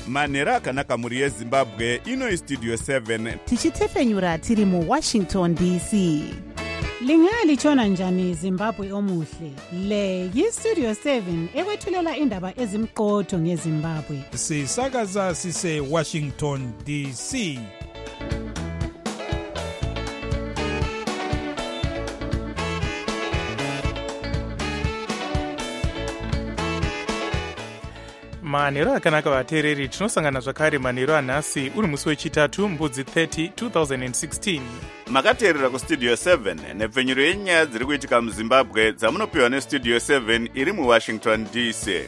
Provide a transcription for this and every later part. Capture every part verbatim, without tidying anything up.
manhero akanaka mhuri yezimbabwe. Ino istudio seven tichitefenyura tiri muwashington D C. Lingalitshona njani Zimbabwe omuhle? Le yistudio seven ekwethulela indaba ezimqotho ngeZimbabwe. Sisakaza sise Washington D C. manhero akanaka vateereri, tinosangana zvakare manhero anhasi uri musi wechitatu mbudzi thirty twenty sixteen. makateerera kustudio seven nepfenyuro yenyaya dziri kuitika muzimbabwe dzamunopiwa nestudio seven iri muwashington D C.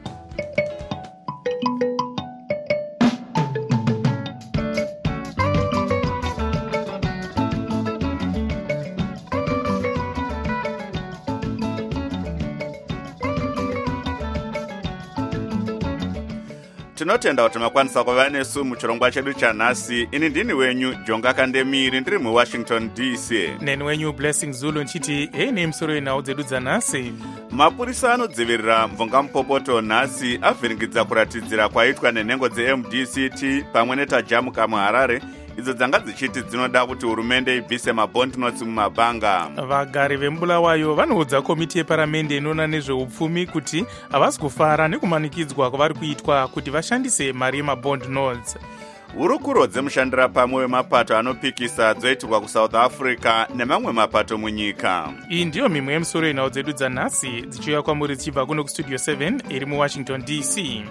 tinotenda kuti makwanisa kuva nesu muchirongwa chedu chanhasi. Ini ndini wenyu Jonga Kandemiri ndiri muwashington D C. Neni wenyu Blessing Zulu nchiti hei nemusoro yenhau dzedu dzanhasi. Mapurisa anodzivirira mvungamupopoto nhasi avhiringidza kuratidzira kwaitwa nenhengo dze-M D C T pamwe netajamuka muHarare, idzo dzanga dzichiti dzinoda kuti hurumende ibvise mabond notes mumabhanga. Vagari vemubulawayo vanoudza komiti yeparamende inoona nezveupfumi kuti havasi kufara nekumanikidzwa kwavari kuitwa kuti vashandise mari yemabond notes. Hurukuro dzemushandira pamwe wemapato anopikisa dzoitirwa kuSouth Africa nemamwe mapato munyika. Iyi ndiyo mimwe yemusoro yenhau dzedu dzanhasi dzichiuya kwamuri dzichibva kuno kustudio seven iri muwashington D C.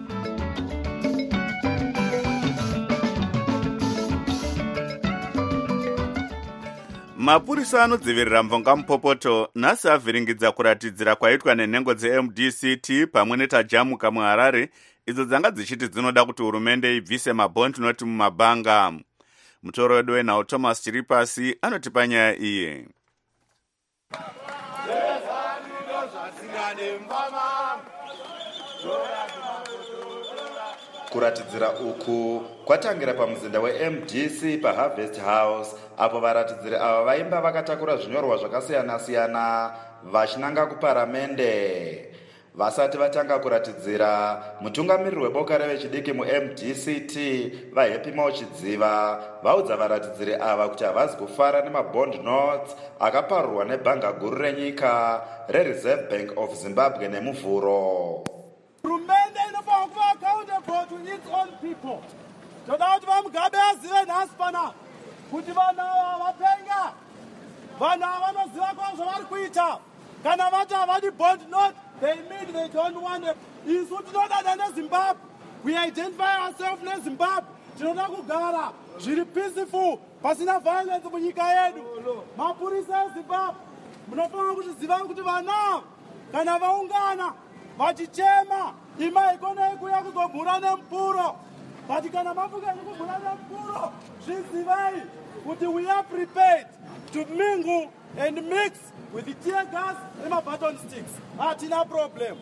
Mapurisa anodzivirira mvungamupopoto nhasi avhiringidza kuratidzira kwaitwa nenhengo dze-M D C T pamwe netajamuka muHarare, idzo dzanga dzichiti dzinoda kuti hurumende ibvise mabond note mumabhanga. Mutoro wedu wenhau Thomas Chiripasi anotipa nyaya iyi. Kuratidzira uku kwatangira pamuzinda we-M D C paHarvest House, apo varatidziri ava vaimba vakatakura zvinyorwa zvakasiyana-siyana vachinanga kuparamende. Vasati vatanga kuratidzira, mutungamiriri weboka revechidiki mu-M D C T vaHappy Mauchidziva vaudza varatidziri ava kuti havasi kufara nemabond notes akaparurwa nebhanga guru renyika reReserve Bank of Zimbabwe nemuvhuro. Hurumende inofanira kuva accountable to its own people. Toda kuti vaMugabe azive nhasi pana kuti vanhu ava vapenga, vanhu ava vanoziva kwazvo zvavari kuita. Kana vati havadi bond note, they mean they don't want it. Isu tinodada neZimbabwe. We identify ourselves neZimbabwe. Tinoda kugara zviri peaceful, pasina violence munyika yedu. Mapurisa eZimbabwe, munofanira kuziva kuti vanhu kana vaungana vachichema imai kone kuya kuzomhura nemupuro, but kana mafuka kumhura nemupuro, zvizivai kuti we are prepared to mingle and mix with the tear gas and my baton sticks. Hatina problem.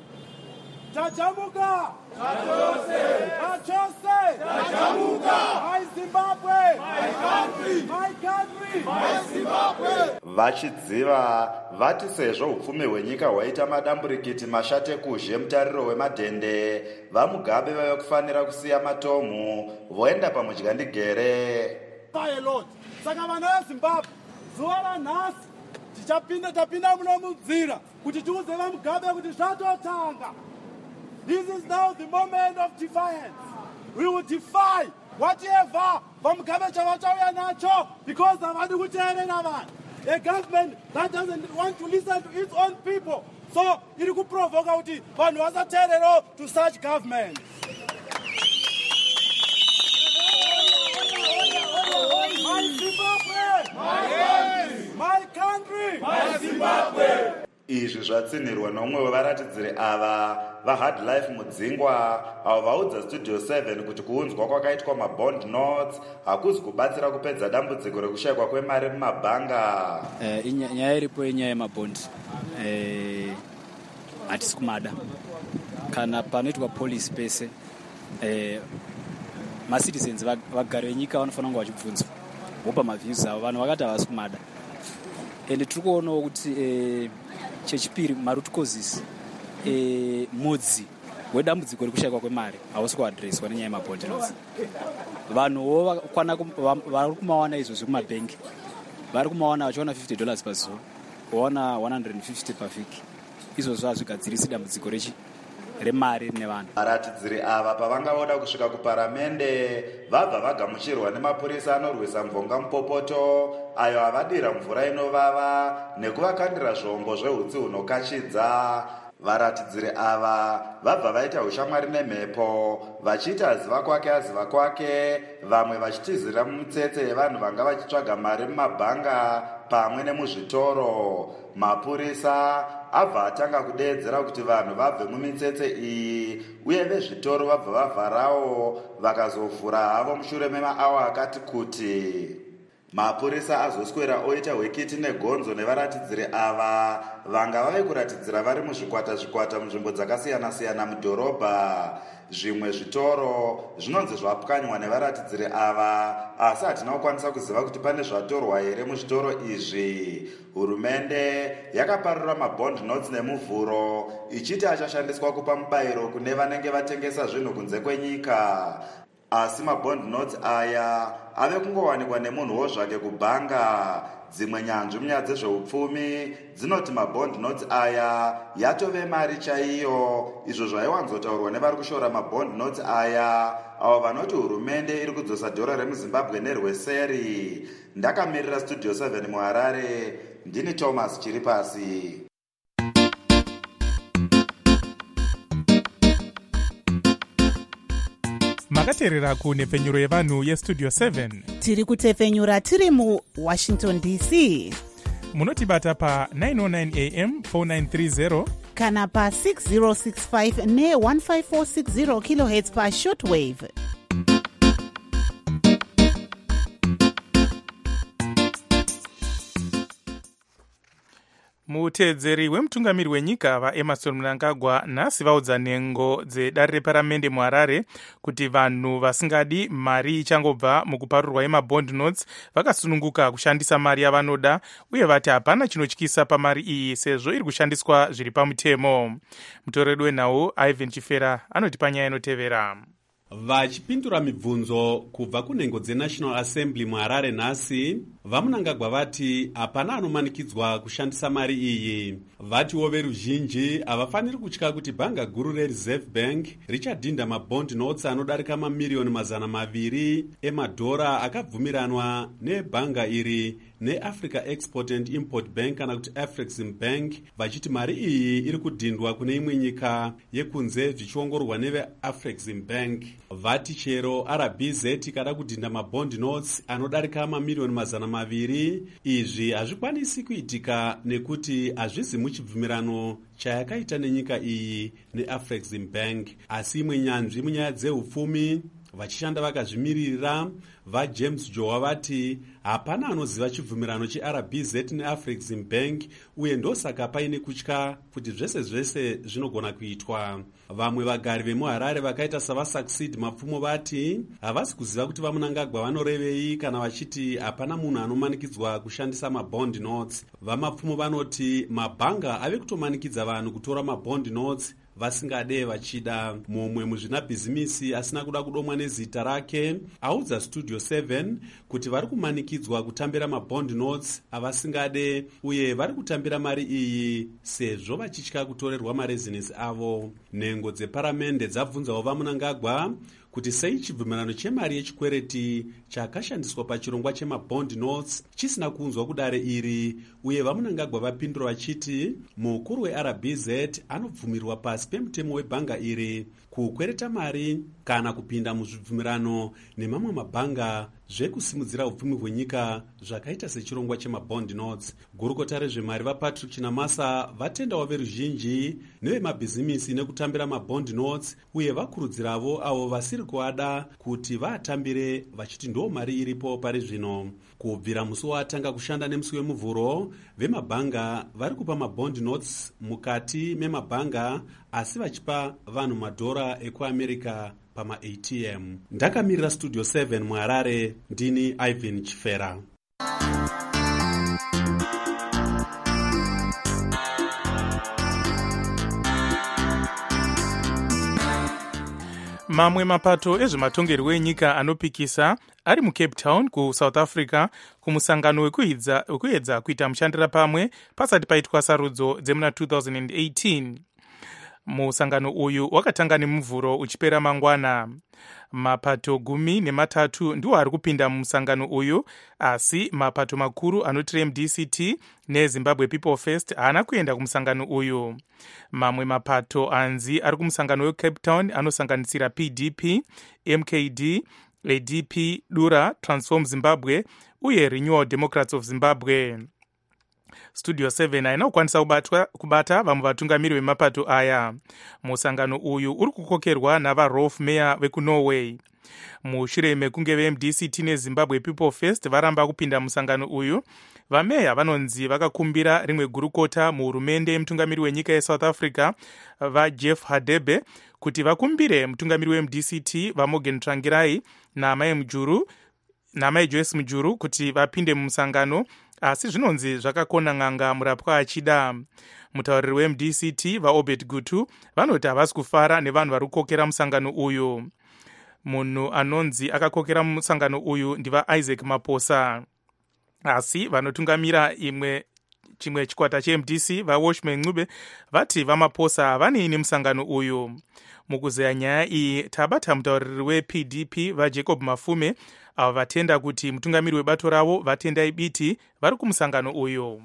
Tajamuka! Tajose! Tajose! Tajamuka! My Zimbabwe! My country! My country! My Zimbabwe! Vachidziva vati sezvo upfumi hwenyika hwaita madamburikiti mashate kuzhe mutariro wemadhende, vaMugabe vave kufanira kusiya matomu voenda pamudyandigere. Bye Lord. Saka vana veZimbabwe zuva ranhasi tichapinda tapinda muno mudzira kuti tiudze vaMugabe kuti zvatotanga. This is now the moment of defiance. We will defy whatever vaMugabe chavachauya nacho because havadi kuteerera vanhu. A government that doesn't want to listen to its own people. So iri kuprovoka kuti vanhu vasateerera to such government. My Zimbabwe! My country! My country! My Zimbabwe! Izvi zvatsinirwa nomwe wevaratidziri ava vaHard Life Mudzingwa, avo vaudza Studio seven kuti kuunzwa kwakaitwa mabond notes hakuzi kubatsira kupedza dambudziko rekushayikwa kwemari mumabhanga. Eh, nyaya iripo inyaya yemabond. Eh, hatisi kumada. Kana panoitwa police pese, eh, macitizens vagari venyika vanofanira kunge vachibvunzwa vopa maviews avo, vanhu vakati havasi kumada. Ende tiri kuonawo kuti eh, chechipiri maroot causes, eh, mudzi wedambudziko rekushayikwa kwemari hausi kuadhireswa nenyaya yemabond notes. Vanhuwo vari kumawana izvozvi kumabhengi vari kumawana vachiona fifty dollars pazuva, waona one hundred fifty pavhiki. Izvozvo hazvigadzirisi dambudziko rechi remari rine vanhu. Varatidziri ava pavangaoda kusvika kuparamende vabva vagamuchirwa nemapurisa anorwisa mvonga mupopoto ayo avadira mvura inovava nekuvakandira zvombo zvehutsi hunokachidza. Varatidziri ava vabva vaita ushamwari nemhepo vachiita aziva kwake aziva kwake, vamwe vachitizira mumitsetse yevanhu vanga vachitsvaga mari mumabhanga pamwe nemuzvitoro. Mapurisa abva atanga kudeedzera kuti vanhu vabve mumitsetse iyi uye vezvitoro vabva vavharawo vakazovhura havo mushure memaawa akati kuti. Mapurisa azoswera oita hwekiti negonzo nevaratidziri ava vanga vave kuratidzira vari muzvikwata zvikwata munzvimbo dzakasiyana-siyana mudhorobha. Zvimwe zvitoro zvinonzi zvapwanywa nevaratidziri ava, asi hatina kukwanisa kuziva kuti pane zvatorwa here muzvitoro izvi. Hurumende yakaparura mabond notes nemuvhuro ichiti achashandiswa kupa mubayiro kune vanenge vatengesa zvinhu kunze kwenyika. Asi mabond notes aya ave kungowanikwa nemunhuwo zvake kubhanga. Dzimwe nyanzvi munyaya dzezveupfumi dzinoti mabond notes aya yatove mari chaiyo, izvo zvaiwanzotaurwa nevari kushora mabond notes aya avo vanoti hurumende iri kudzosa dhora remuzimbabwe nerweseri. Ndakamirira studio seven muHarare, ndini Thomas Chiripasi. makateerera kunhepfenyuro yevanhu yestudio seven. Tiri kutefenyura tiri muWashington D C. Munotibata pa nine oh nine A M four nine three zero kana pa six zero six five ne one five four six zero kilohertz pa shortwave. Muteedzeri wemutungamiri wenyika vaEmmerson Mnangagwa nhasi vaudza nhengo dzedare reparamende muHarare kuti vanhu vasingadi mari ichangobva mukuparurwa yemabond notes vakasununguka kushandisa mari yavanoda, uye vati hapana chinotyisa pamari iyi sezvo iri kushandiswa zviri pamutemo. Mutoreri wenhau Ivan Chifera anoti panyaya inotevera. Vachipindura mibvunzo kubva kunhengo dzeNational Assembly muHarare nhasi, vaMnangagwa vati hapana anomanikidzwa kushandisa mari iyi. Vatiwo veruzhinji havafaniri kutya kuti bhanga guru reReserve Bank richadhinda mabond notes anodarika mamiriyoni mazana maviri emadhora akabvumiranwa nebhanga iri neAfrica Export and Import Bank kana kuti Afrexim Bank, vachiti mari iyi iri kudhindwa kune imwe nyika yekunze zvichiongororwa neveAfrexim Bank. Vati chero R B Z kada kudhinda mabond notes anodarika mamiriyoni mazana maviri, izvi hazvikwanisi kuitika nekuti hazvizi muchibvumirano chayakaita nenyika iyi neAfrexim Bank. Asi imwe nyanzvi munyaya dzeupfumi vachishanda vakazvimiririra vaJames Jowa vati hapana anoziva chibvumirano cheR B Z neAfrexim Bank, uye ndosaka paine kutya kuti zvese zvese zvinogona kuitwa. Vamwe vagari vemuHarare vakaita savasucceed mapfumo vati havasi kuziva kuti vaMnangagwa vanorevei kana vachiti hapana munhu anomanikidzwa kushandisa mabond notes. Vamapfumo vanoti mabhanga ave kutomanikidza vanhu kutora mabond notes vasingade vachida. Mumwe muzvinabhizimisi asina kuda kudomwa nezita rake audza studio seven kuti vari kumanikidzwa kutambira mabond notes avasingade, uye vari kutambira mari iyi sezvo vachitya kutorerwa marezinesi avo. Nhengo dzeparamende dzabvunzawo vaMnangagwa kuti sei chibvumirano chemari yechikwereti chakashandiswa pachirongwa chemabond notes chisina kuunzwa kudare iri, uye vaMnangagwa vapindura vachiti mukuru weR B Z anobvumirwa pasi pemutemo webhanga iri kukwereta mari kana kupinda muzvibvumirano nemamwe mabhanga zvekusimudzira upfumi hwenyika zvakaita sechirongwa chemabond notes. Gurukota rezvemari vaPatrick Chinamasa vatendawo veruzhinji nevemabhizimisi nekutambira mabond notes, uye vakurudziravo avo vasiri kuada kuti vaatambire vachiti ndo mari iripo pari zvino. Kubvira musi watanga kushanda nemusi wemuvhuro, vemabhanga vari kupa mabond notes mukati memabhanga asi vachipa vanhu madhora ekuAmerica pama-A T M. Ndakamirira studio seven muHarare, ndini Ivan Chifera. mamwe mapato ezvematongerwo enyika anopikisa ari mucape town kusouth africa kumusangano wekuedza kuita mushandira pamwe pasati paitwa sarudzo dzemuna two thousand eighteen. Musangano uyu wakatanga nemuvhuro uchipera mangwana. Mapato gumi nematatu ndiwo ari kupinda mumusangano uyu, asi mapato makuru anoti M D C T neZimbabwe People First haana kuenda kumusangano uyu. Mamwe mapato anzi ari kumusangano weCape Town anosanganisira P D P, M K D, A D P, Dura, Transform Zimbabwe uye Renewal Democrats of Zimbabwe. Studio seven haina kukwanisa kubata vamwe vatungamiri vemapato aya. Musangano uyu uri kukokerwa navaRolf Meyer vekuNorway. Mushure mekunge veM D C T neZimbabwe People First varamba kupinda musangano uyu, vameya vanonzi vakakumbira rimwe gurukota muhurumende yemutungamiri wenyika yeSouth Africa vaJeff Hadebe kuti vakumbire mutungamiri weM D C T vaMorgan Tsvangirai naMai Mujuru naMai Joyce Mujuru kuti vapinde mumusangano, asi zvinonzi zvakakona n'anga murapwa achida. Mutauriri weM D C T vaObed Gutu vanoti havasi kufara nevanhu vari kukokera musangano uyu. Munhu anonzi akakokera musangano uyu ndivaIsaac Maposa, asi vanotungamira imwe chimwe chikwata cheM D C vaWashman Ncube vati vaMaposa vanei musangano uyu. Mukuzeya nyaya iyi tabata mutauriri weP D P vaJacob Mafume avo vatenda kuti mutungamiri webato ravo vatendai biti vari kumusangano uyu.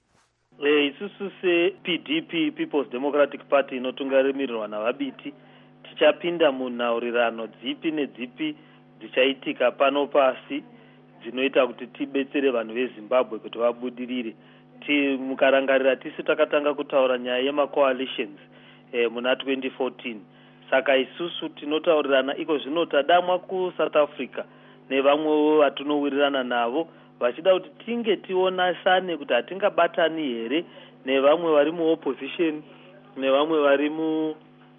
E, isusu seP D P People's Democratic Party inotungamirirwa navabiti tichapinda munhaurirano dzipi nedzipi dzichaitika pano pasi dzinoita kuti tibetsere vanhu veZimbabwe kuti vabudirire. Mukarangarira tisu takatanga kutaura nyaya yemacoalitions e, muna twenty fourteen. Saka isusu tinotaurirana iko zvino tadamwa kuSouth Africa nevamwewo vatinowirirana navo vachida kuti tinge tionasane kuti hatingabatani here nevamwe vari muopposition nevamwe vari mu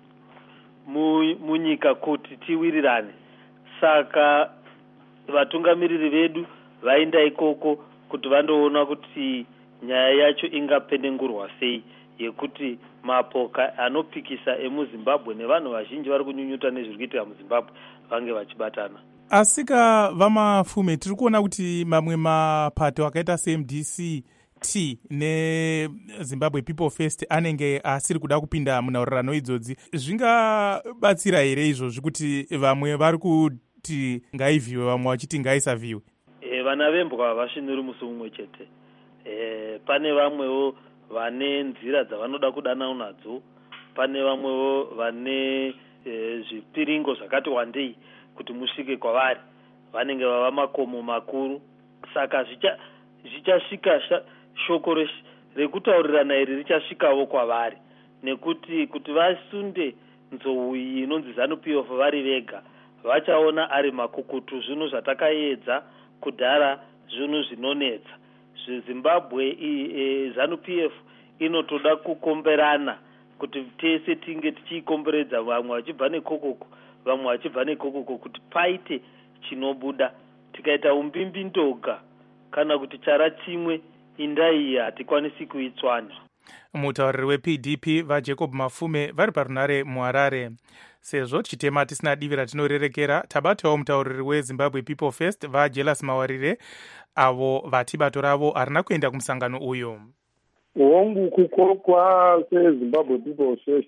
munyika kuti tiwirirane. Saka vatungamiriri vedu vaenda ikoko kuti vandoona kuti nyaya yacho ingapenengurwa sei yekuti mapoka anopikisa emuZimbabwe nevanhu vazhinji vari kunyunyuta nezviri kuitika muZimbabwe vange vachibatana. Asika vaMafume, tiri kuona kuti mamwe mapato akaita seM D C T neZimbabwe People First anenge asiri kuda kupinda munhaurirano idzodzi. Zvingabatsira here izvozvi kuti vamwe vari kuti ngaivhiwe vamwe vachiti ngaisavhiwe? E, vana vembwa havasvinuri musi mumwe chete. E, pane vamwewo vane nzira dzavanoda kudana nadzo, pane vamwewo vane e, zvipiringo zvakati wandei kuti musvike kwavari, vanenge vava makomo makuru. Saka zvichasvika shoko rekutaurirana iri richasvikawo kwavari, nekuti kuti vasunde nzou iyi inonzi ZANU-P F vari vega vachaona ari makukutu zvinhu zvatakaedza kudhara, zvinhu zvinonetsa. Zimbabwe e, ZANU-P F inotoda kukomberana kuti tese tinge tichikomberedza, vamwe vachibva nekokoko vamwe vachibva nekokoko, kuti paite chinobuda. Tikaita umbimbi ndoga kana kuti chara chimwe indai hatikwanisi kuitswana. Mutauriri weP D P vaJacob Mafume vari parunare muHarare. Sezvo tichitema tisina divi ratinorerekera, tabatawo mutauriri weZimbabwe People First vaJelas Mawarire avo vati bato ravo harina kuenda kumusangano uyu. Hongu kukokwa seZimbabwe People First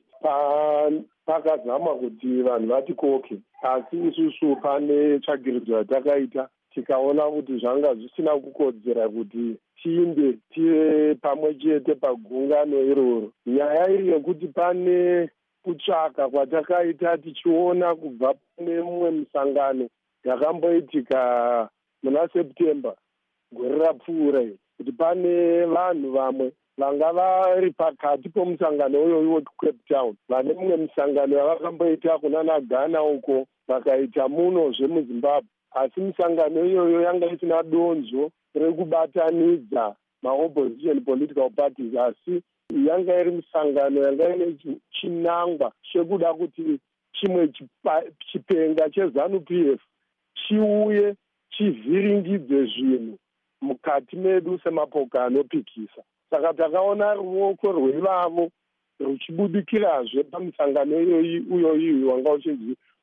pakazama kuti vanhu vatikoke, asi isusu pane tsvagiridzo yatakaita tikaona kuti zvanga zvisina kukodzera kuti tiinde tive pamwe chete pagungano iroro. Nyaya iri yekuti pane kutsvaka kwatakaita tichiona kubva pane mumwe musangano yakamboitika muna September gore rapfuura kuti pane vanhu vamwe vanga vari pakati pomusangano uyoyo weCape Town vane mumwe musangano yavakamboita kunana Ghana uko vakaita muno zvemuZimbabwe, asi misangano iyoyo yanga isina donzvo rekubatanidza maopposition political parties, asi yanga iri misangano yanga ine chinangwa chekuda kuti chimwe chipenga cheZANU-P F chiuye chivhiringidze zvinhu mukati medu semapoka anopikisa. Saka takaona ruoko rwevavo ruchibudikirazve pamusangano uyoyi wanga uchinzi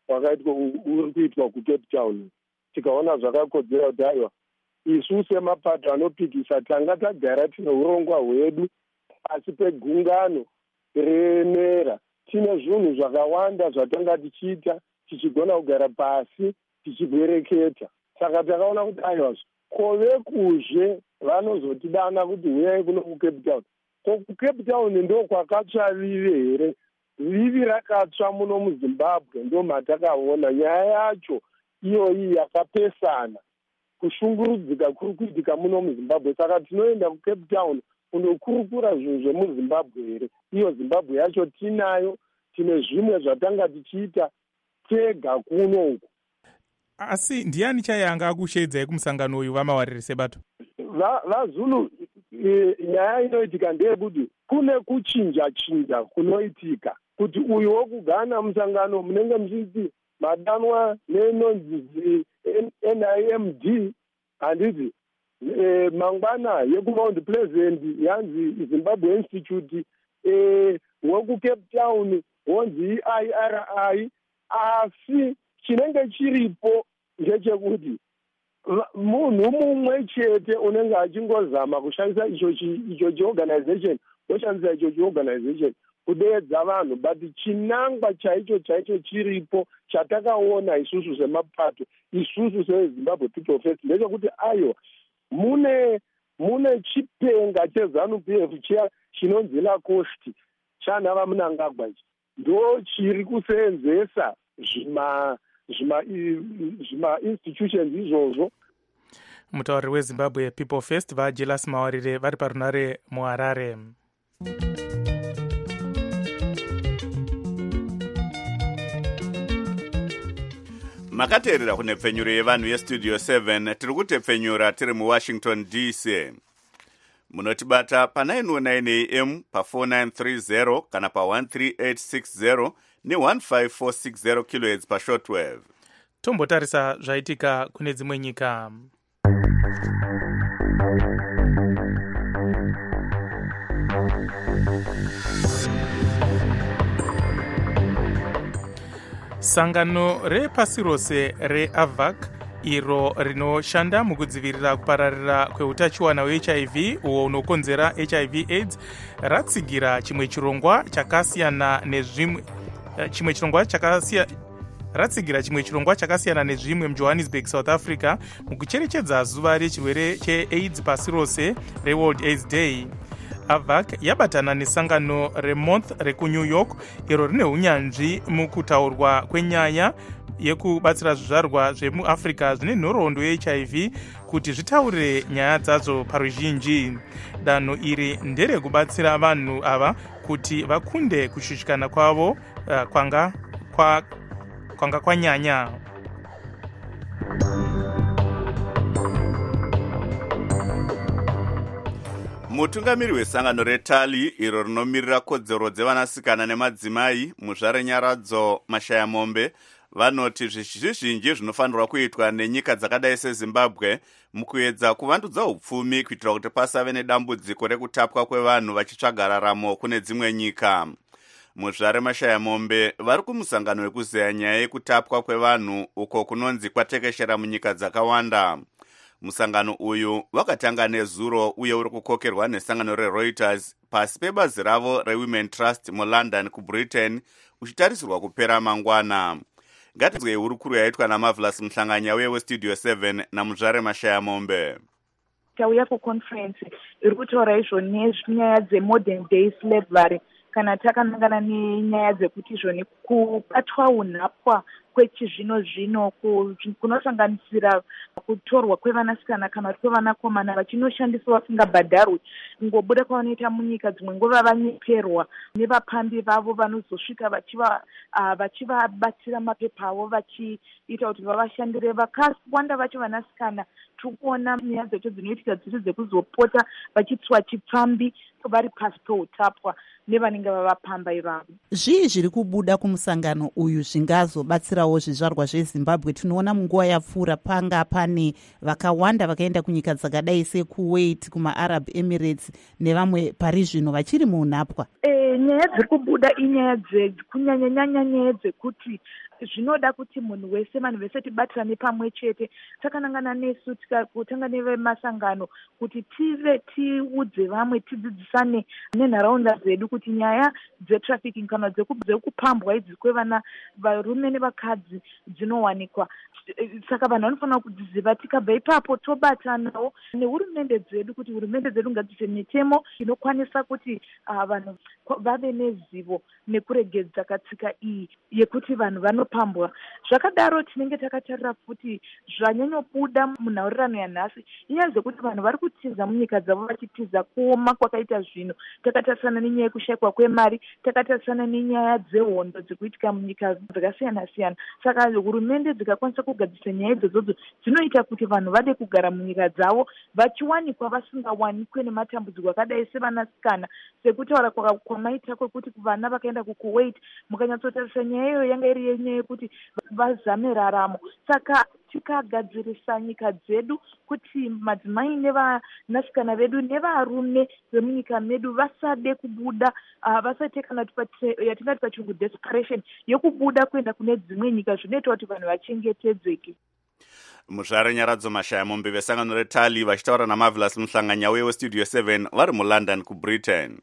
wakaitwa uri kuitwa kucape town. Tikaona zvakakodzera kuti aiwa isu semapato anopikisa tanga tagara tine urongwa hwedu pasi pegungano remera, tine zvinhu zvakawanda zvatanga tichiita tichigona kugara pasi tichibwereketa. Saka takaona kuti aiwa kove kuzve vanozotidana kuti huyai kuno kucape town. Ko kucape town ndo kwakatsva vive here? Vivi rakatsva muno muZimbabwe ndo matakaona. Nyaya yacho iyoyi yakapesana, kushungurudzika kuri kuitika muno muZimbabwe. Saka tinoenda kucape town kunokurukura zvinhu zvemuZimbabwe here? Iyo Zimbabwe yacho tinayo, tine zvimwe zvatanga tichiita tega kuno uku. Asi ndiani chayanga akushedzai kumusangano uyu vamawariri sebato? VaZulu e, nyaya inoitika ndeyekuti kune kuchinja chinja kunoitika, kuti uyu wokugana musangano munenge muchiti madanwa nenonzi N I M D handiti e, mangwana yekuMount Pleasant yanzi Zimbabwe Institute, e, wokuCape Town wonzi I R I. Asi chinenge chiripo ngechekuti munhu mumwe chete unenge achingozama kushandisa icho chiorganization, woshandisa icho chiorganization kudeedza vanhu, but chinangwa chaicho chaicho chiripo chatakaona isusu semapato, isusu seZimbabwe People First, ndechekuti aiwa mune mune chipenga cheZANU-P F chiya chinonzi Lacoste chanhava Mnangagwa ichi ndo chiri kuseenzesa zvima zvima zvima institutions izvozvo. Mutauriri weZimbabwe People First vaJelas Mawarire vari parunare muHarare. Makateerera kune pfenyuro yevanhu yestudio seven, tiri kutepfenyura tiri muWashington D C. Munotibata pa nine oh nine A M pa four nine three zero kana pa one three eight six zero ne one five four six zero kilohertz pa shortwave. Tombotarisa zvaitika kune dzimwe nyika. Sangano repasi rose reAVAC iro rinoshanda mukudzivirira kupararira kweutachiwana hweH I V uwo unokonzera H I V AIDS ratsigira chimwe chirongwa chakasiyana nezvimwe chimwe chirongwa chakasiyana ratsigira chimwe chirongwa chakasiyana nezvimwe muJohannesburg, South Africa mukucherechedza zuva rechirwere cheAIDS pasi rose reWorld AIDS Day. AVAC yabatana nesangano reMonth rekuNew York iro rine unyanzvi mukutaurwa kwenyaya yekubatsira zvizvarwa zvemuAfrica zvine nhoroondo yeH I V kuti zvitaure nyaya dzadzo paruzhinji. Danho iri nderekubatsira vanhu ava kuti vakunde kushushikana kwavo uh, kwanga kwa kwanga kwanyanya. Mutungamiri wesangano reTali iro rinomirira kodzero dzevanasikana nemadzimai muzvare nyaradzo mashaya mombe vanoti zvizhinji zvinofanirwa kuitwa nenyika dzakadai seZimbabwe mukuedza kuvandudza upfumi kuitira kuti pasave nedambudziko rekutapwa kwevanhu vachitsvaga raramo kune dzimwe nyika. Muzvare mashaya mombe vari kumusangano wekuzeya nyaya yekutapwa kwevanhu uko kunonzi kwatekeshera munyika dzakawanda. Musangano uyu wakatanga nezuro uye uri kukokerwa nesangano reReuters pasi pebazi ravo reWomen Trust muLondon kuBritain uchitarisirwa kupera mangwana. Ngatinzwe hurukuru yaitwa naMarvelous Mhlanganya uye weStudio seven namuzvare mashaya mombe. Tauya kuconference iri kutaura izvo nezvinyaya dzemodern day slavery kana takanangana nenyaya dzekuti izvoni kubatwa unhapwa kwechizvino zvino kunosanganisira kutorwa kwevanasikana kana kwevanakomana vachinoshandiswa vasingabhadharwi, ngobuda kwavanoita munyika dzimwe nguva vanyeperwa nevapambi vavo vanozosvika vachivabatsira mapepa avo vachiita kuti vavashandire. Vakawanda vacho vanasikana tiri kuona nyaya dzacho dzinoitika dziri dzekuzopota vachitswa chipfambi vari pasi peutapwa nevanenge vavapamba ivavo. Zvii zviri kubuda kumusangano uyu zvingazobatsirawo zvizvarwa zveZimbabwe? Tinoona munguva yapfuura panga pane vakawanda vakaenda kunyika dzakadai seKuwait, kumaArab Emirates nevamwe pari zvino vachiri muunhapwa. E, nyaya dziri kubuda inyaya kunyanyanyanya nyaya dzekuti zvinoda kuti munhu wese vanhu vese tibatirane pamwe chete. Takanangana nesu tikatanga nevemasangano kuti tive tiudze vamwe tidzidzisane nenharaunda dzedu kuti nyaya dzetrafficking kana dzekupambwa idzi kwevana varume nevakadzi dzinowanikwa. Saka vanhu vanofanira kudziziva. Tikabva ipapo tobatanawo nehurumende dzedu kuti hurumende dzedu ngadziise mitemo inokwanisa kuti uh, vanhu vave nezivo nekuregedza katsika iyi yekuti vanhu vanopambwa. Zvakadaro tinenge takatarira futi zvanyanyobuda munhaurirano yanhasi inyaya dzekuti vanhu vari kutiza munyika dzavo vachitiza kuoma kwakaita zvinhu. Takatarisana nenyaya yekushayikwa kwemari, takatarisana nenyaya dzehondo dzikuitika munyika dzakasiyana siyana. Saka hurumende dzikakwanisa kugadzisa nyaya idzodzo dzinoita kuti vanhu vade kugara munyika dzavo vachiwanikwa vasingawanikwe nematambudziko akadai sevanasikana. Sekutaura kwamaita kwekuti vana vakaenda kukuwait, mukanyatsotarisa nyaya iyoyo yanga iri yenyaya yekuti vazame raramo. Saka tikagadzirisa nyika dzedu kuti madzimai nevanasikana vedu nevarume vemunyika medu vasade kubuda, uh, vasate kana yatingati pachirungu desperation yokubuda kuenda kune dzimwe nyika, zvinoita kuti vanhu vachengetedzeke. Muzvare Nyaradzo Mashaya Mombe vesangano retali vachitaura naMarvelous Muhlanganyauye westudio seven vari muLondon kuBritain.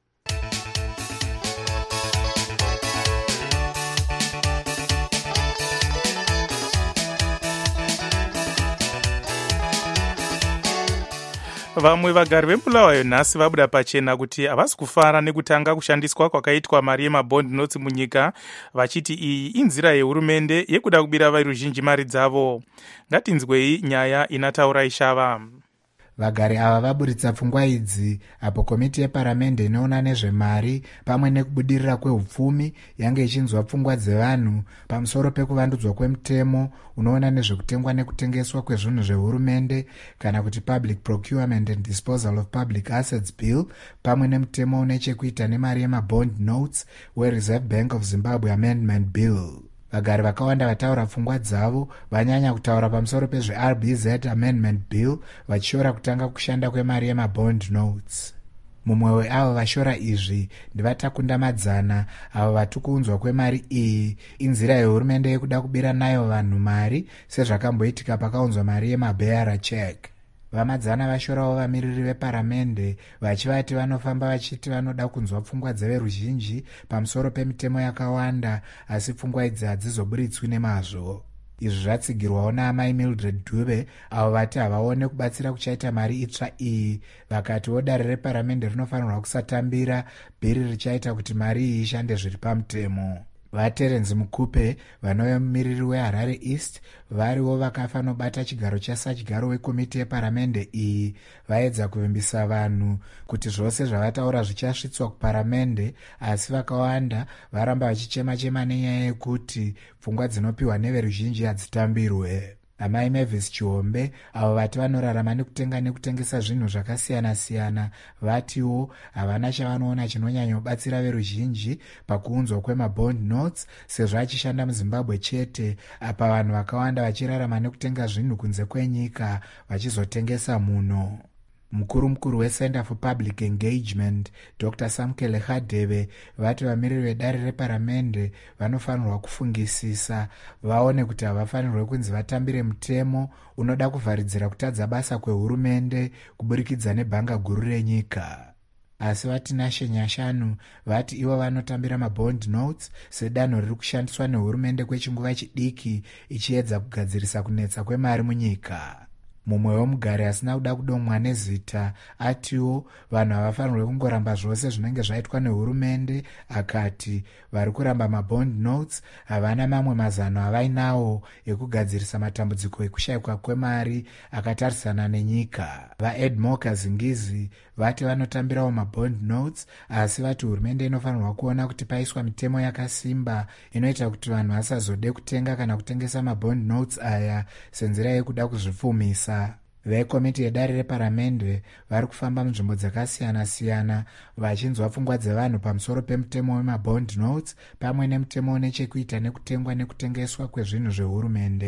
Vamwe vagari vembulawayo nhasi vabuda pachena kuti havasi kufara nekutanga kushandiswa kwakaitwa mari yemabond notes munyika, vachiti iyi inzira yehurumende yekuda kubira veruzhinji mari dzavo. Ngatinzwei nyaya inataura Ishava. Vagari ava vaburitsa pfungwa idzi apo komiti yeparamende inoona nezvemari pamwe nekubudirira kwehupfumi yange ichinzwa pfungwa dzevanhu pamusoro pekuvandudzwa kwemutemo unoona nezvekutengwa nekutengeswa kwezvinhu zvehurumende kana kuti Public Procurement and Disposal of Public Assets Bill, pamwe nemutemo une chekuita nemari yemabond notes weReserve Bank of Zimbabwe Amendment Bill. Vagari vakawanda vataura pfungwa dzavo vanyanya kutaura pamusoro pezve-R B Z Amendment Bill vachishora kutanga kushanda kwemari yemabond notes. Mumwe weavo vashora izvi ndivatakunda Madzana avo vati kuunzwa kwemari iyi inzira yehurumende yekuda kubira nayo vanhu mari sezvakamboitika pakaunzwa mari yemabearer check. Vamadzana vashorawo vamiriri veparamende vachivati vanofamba vachiti vanoda kunzwa pfungwa dzeveruzhinji pamusoro pemitemo yakawanda, asi pfungwa idzi hadzizoburitswi nemazvo. Izvi zvatsigirwawo naamai Mildred Dube avo vati havaone kubatsira kuchaita mari itsva iyi, vakatiwo dare reparamende rinofanirwa kusatambira bhiri richaita kuti mari iyi ishande zviri pamutemo. VaTerence Mukupe vanove mumiriri weHarare East variwo vakafanobata chigaro chasachigaro wekomiti yeparamende iyi vaedza kuvimbisa vanhu kuti zvose zvavataura zvichasvitswa kuparamende, asi vakawanda varamba vachichema-chema nenyaya yekuti pfungwa dzinopiwa neveruzhinji hadzitambirwe. Amai Mavis Chihombe avo vati vanorarama nekutenga nekutengesa zvinhu zvakasiyana-siyana vatiwo havana chavanoona chinonyanyobatsira veruzhinji pakuunzwa kwemabond notes sezvo achishanda muZimbabwe chete, apa vanhu vakawanda vachirarama nekutenga zvinhu kunze kwenyika vachizotengesa muno. Mukuru mukuru weCenter for Public Engagement Doctor Samkele Khadebe vati vamiriri vedare reparamende vanofanirwa kufungisisa vaone kuti havafanirwe kunzi vatambire mutemo unoda kuvharidzira kutadza basa kwehurumende kuburikidza nebhanga guru renyika. Asi vati Nashe Nyashanu vati ivo vanotambira mabond notes sedanho riri kushandiswa nehurumende kwechinguva chidiki ichiedza kugadzirisa kunetsa kwemari munyika. Mumwe wemugari asina kuda kudomwa nezita atiwo vanhu havafanirwe kungoramba zvose zvinenge zvaitwa nehurumende, akati vari kuramba mabond notes havana mamwe mazano avainawo ekugadzirisa matambudziko ekushayikwa kwemari akatarisana nenyika. VaEdmo Kazingizi vati vanotambirawo mabond notes, asi vati hurumende inofanirwa kuona kuti paiswa mitemo yakasimba inoita kuti vanhu vasazode kutenga kana kutengesa mabond notes aya senzira yekuda kuzvipfumisa. Vekomiti yedare reparamende vari kufamba munzvimbo dzakasiyana-siyana vachinzwa pfungwa dzevanhu pamusoro pemutemo wemabond notes pamwe nemutemo une chekuita nekutengwa nekutengeswa kwezvinhu zvehurumende.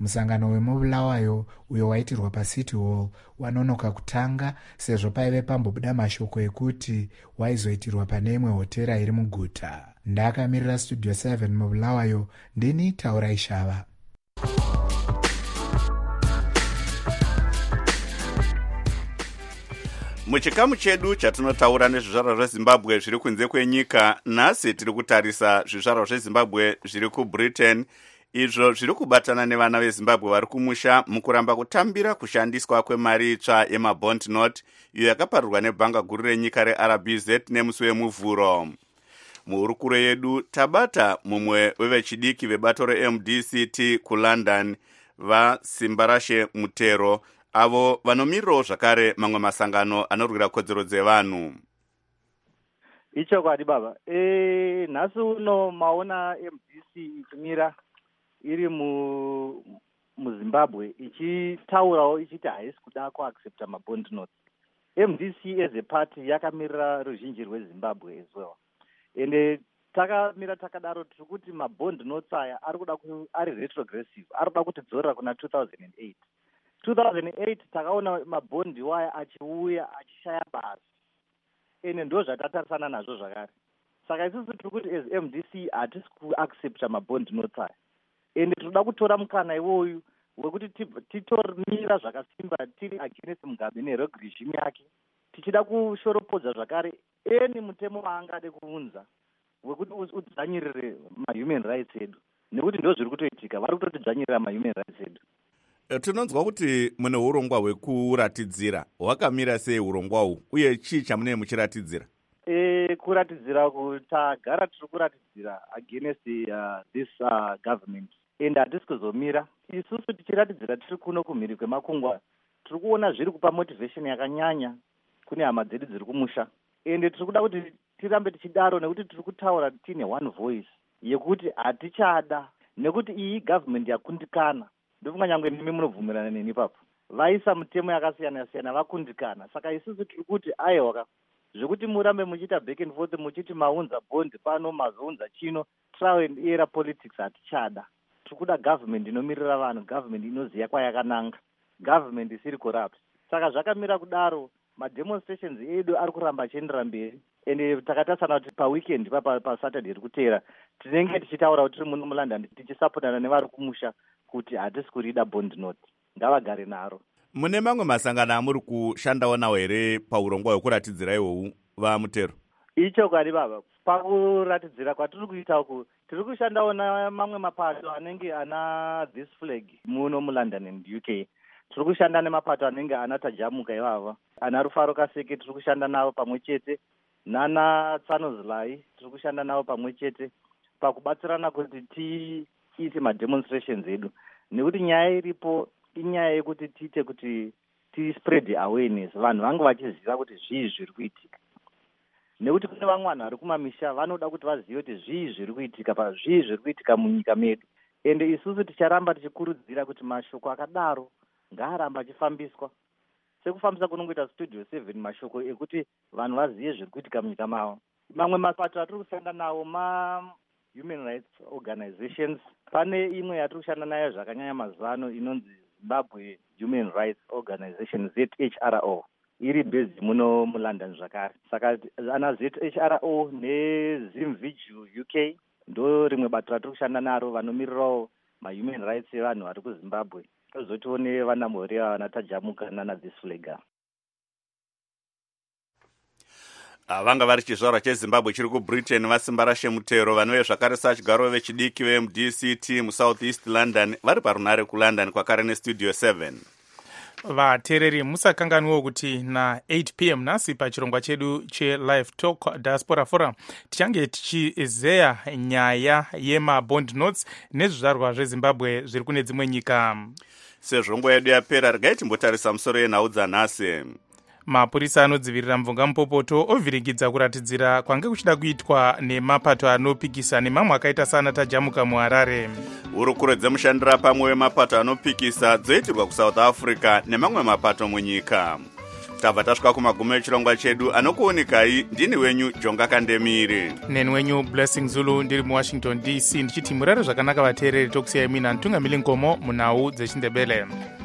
musangano wemubulawayo uyo waitirwa pacity hall wanonoka kutanga sezvo paive pambobuda mashoko ekuti waizoitirwa pane imwe hotera iri muguta. Ndakamirira studio seven mubulawayo, ndini Taurai Shava. Muchikamu chedu chatinotaura nezvizvarwa zveZimbabwe zviri kunze kwenyika, nhasi tiri kutarisa zvizvarwa zveZimbabwe zviri kuBritain, izvo zviri kubatana nevana veZimbabwe vari kumusha mukuramba kutambira kushandiswa kwemari itsva yemabond note iyo yakaparirwa nebhanga guru renyika reR B Z nemusi wemuvhuro. Muhurukuro yedu tabata mumwe wevechidiki vebato reM D C T kuLondon, vaSimbarashe Mutero, avo vanomirirawo zvakare mamwe masangano anorwira kodzero dzevanhu. Ichokwadi baba. E, nhasi uno maona M D C ichimira iri mu muZimbabwe ichitaurawo ichiti haisi kuda kuaccepta mabond notes. M D C as a party yakamirira ruzhinji rweZimbabwe as well. Ende takamira takadaro tiri kuti mabond notes aya ari kuda ari retrogressive, ari kuda kutidzorera kuna two thousand eight. two thousand eight takaona mabondi waya achiuya achishaya basa, ene ndo zvatatarisana nazvo zvakare. Saka isusu tiri kuti as M D C hatisi kuaccepta mabond notes aya, ende tinoda kutora mukana iwoyu wekuti titomira zvakasimba tiri against Mugabe nerogue regime yake, tichida kushoropodza zvakare eni mutemo waangade kuunza wekuti udzanyirire mahuman rights edu, nekuti ndo zviri kutoitika, vari kutotidzanyirira mahuman rights edu. Tinonzwa kuti mune urongwa hwekuratidzira, hwakamira sei urongwa uhu uye chii chamune muchiratidzira? E, kuratidzira kutagara tiri kuratidzira against uh, this uh, government, ende hatisi kuzomira. Isusu tichiratidzira tiri kuno kumhiri kwemakungwa, tiri kuona zviri kupa motivation yakanyanya kune hama dzedu dziri kumusha, ende tiri kuda kuti tirambe tichidaro nekuti tiri kutaura tine one voice yekuti hatichada, nekuti iyi government yakundikana. Ndofunga nyangwe nimi munobvumirana neni ipapo. Vaisa mutemo yakasiyana siyana vakundikana. Saka isusu tiri kuti aiwa zvekuti murambe muchiita back and forth muchiti maunza bond pano mazounza chino, trial and error politics hatichada. Tiri kuda government inomirira vanhu, government inoziya kwayakananga, government isiri corrupt. Saka zvakamira kudaro, mademonstrations edu ari kuramba achiendera mberi, ende takatarisana kuti paweekend pa paSaturday iri kuteera tinenge tichitaura kuti tiri muno muLondon tichisapotana nevari kumusha kuti hatisi kurida bond note, ngavagare naro. Mune mamwe masangano amuri kushandawo nawo here paurongwa hwekuratidzira ihwohwu vaMutero? Ichokwadi baba, pakuratidzira kwatiri kuita uku tiri kushandawo namamwe mapato anenge ana this flag muno muLondon and U K. Tiri kushanda nemapato anenge ana Tajamuka ivava, ana Rufaro Kaseke tiri kushanda navo pamwe chete, nana Tsanozilai tiri kushanda navo pamwe chete pakubatsirana kuti tiite mademonstrations edu, nekuti nyaya iripo inyaya yekuti tiite kuti ti spread awareness, vanhu vange vachiziva kuti zvii zviri kuitika, nekuti kune vamwe vanhu vari kumamisha vanoda kuti vazive kuti zvii zviri kuitika pazvii zviri kuitika munyika medu, ende isusu ticharamba tichikurudzira kuti mashoko akadaro ngaaramba achifambiswa, sekufambisa kunongoita studio seven mashoko ekuti vanhu vazive zviri kuitika munyika mavo. Mamwe mapato atiri kushanda nawo ma human rights organizations, pane imwe yatiri kushanda nayo zvakanyanya mazuva ano inonzi Zimbabwe Human Rights Organization Z H R O, iri based muno muLondon zvakare. Saka ana Z H R O neZimviju U K ndo rimwe bato ratiri kushanda naro vanomirirawo mahuman rights evanhu vari kuZimbabwe. Tozotiwo nevana Morea, vana Tajamuka nana this flag. Vanga vari chizvarwa cheZimbabwe chiri kuBritain vaSimbarashe Mutero vanove zvakare sachigaro vechidiki veM D C T muSouth East London vari parunare kuLondon kwakare nestudio seven. Vateereri musakanganwiwo kuti na eight p m nhasi pachirongwa chedu chelive talk diaspora forum tichange tichizeya nyaya yemabond notes nezvizvarwa zveZimbabwe zviri kune dzimwe nyika. Sezvo nguva yedu yapera, regai timbotarisa musoro yenhau dzanhasi. Mapurisa anodzivirira mvunga mupopoto ovhiringidza kuratidzira kwange kuchida kuitwa nemapato anopikisa nemamwe akaita sana Tajamuka muHarare. Hurukuro dzemushandira pamwe wemapato anopikisa dzoitirwa kuSouth Africa nemamwe mapato munyika. tabva tasvika kumagumo echirongwa chedu. Anokuonikai ndini wenyu Jonga Kandemiri, neni wenyu Blessing Zulu ndiri muWashington D C, ndichiti murare zvakanaka vateereri. Tokusiyai mina ntungamiri ngomo munhau dzechindebele.